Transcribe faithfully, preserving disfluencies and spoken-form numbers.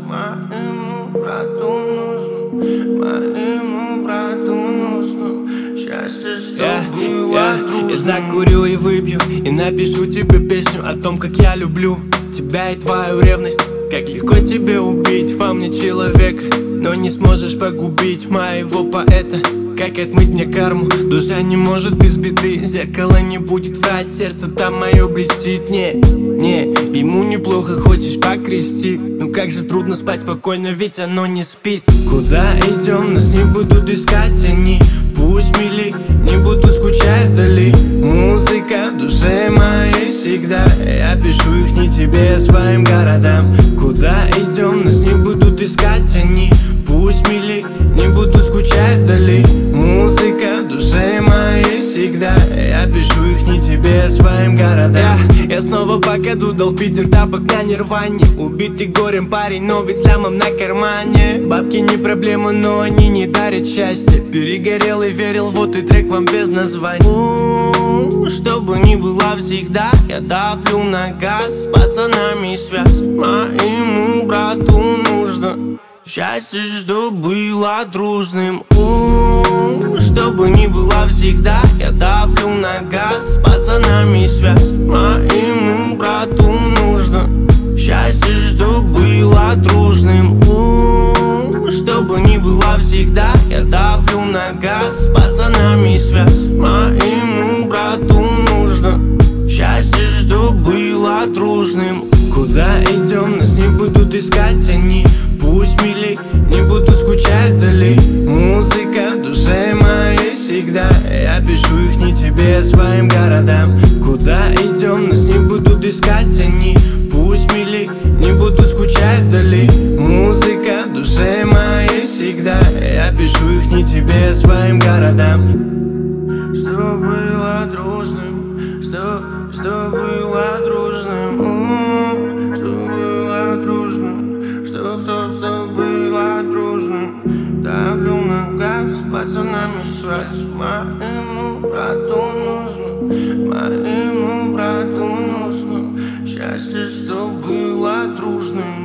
Моему брату нужно, моему брату нужно счастье, что yeah, было yeah. дружным. Я закурю и выпью, и напишу тебе песню о том, как я люблю тебя и твою ревность. Как легко тебе убить во мне человека, но не сможешь погубить моего поэта. Как отмыть мне карму, душа не может без беды. Зеркало не будет врать, сердце там мое блестит. Не, не, ему неплохо, хочешь покрести. Ну как же трудно спать спокойно, ведь оно не спит. Куда идем, нас не будут искать они. Пусть мили, не будут скучать вдали. Музыка в душе моей всегда. Я пишу их не тебе, а своим городам. Куда идем, нас не будут искать они. Пусть мили, не будут скучать вдали. Музыка в душе моей всегда. Я пишу их не тебе, а своим городам. Я, я снова по году дал Питер тапок на нирване. Убитый горем парень, но ведь с лямом на кармане. Бабки не проблема, но они не дарят счастья. Перегорел и верил, вот и трек вам без названия. У-у-у, что бы ни было всегда, я давлю на газ. С пацанами связь моему брату нужно счастье, что было дружным. У-у-у, что бы ни было всегда, я давлю на газ. С пацанами связь моему брату нужно счастье, что было дружным. У-у-у, что бы ни было всегда, я давлю на газ. С пацанами связь моему брату нужно счастье, что было дружным. Куда идем, нас не будут искать они. Пусть мили, не будут скучать вдали. Музыка в душе моей всегда. Я пишу их не тебе, а своим городам. Куда идем, нас не будут искать они. Пусть мили, не будут скучать вдали. Музыка в душе моей всегда. Я пишу их не тебе, а своим городам. Что было дружным, что, что было дружным, что было дружным, что, что, что было дружным. Давлю на газ, с пацанами связь моему брату нужно, моему брату нужно счастье, что было дружным.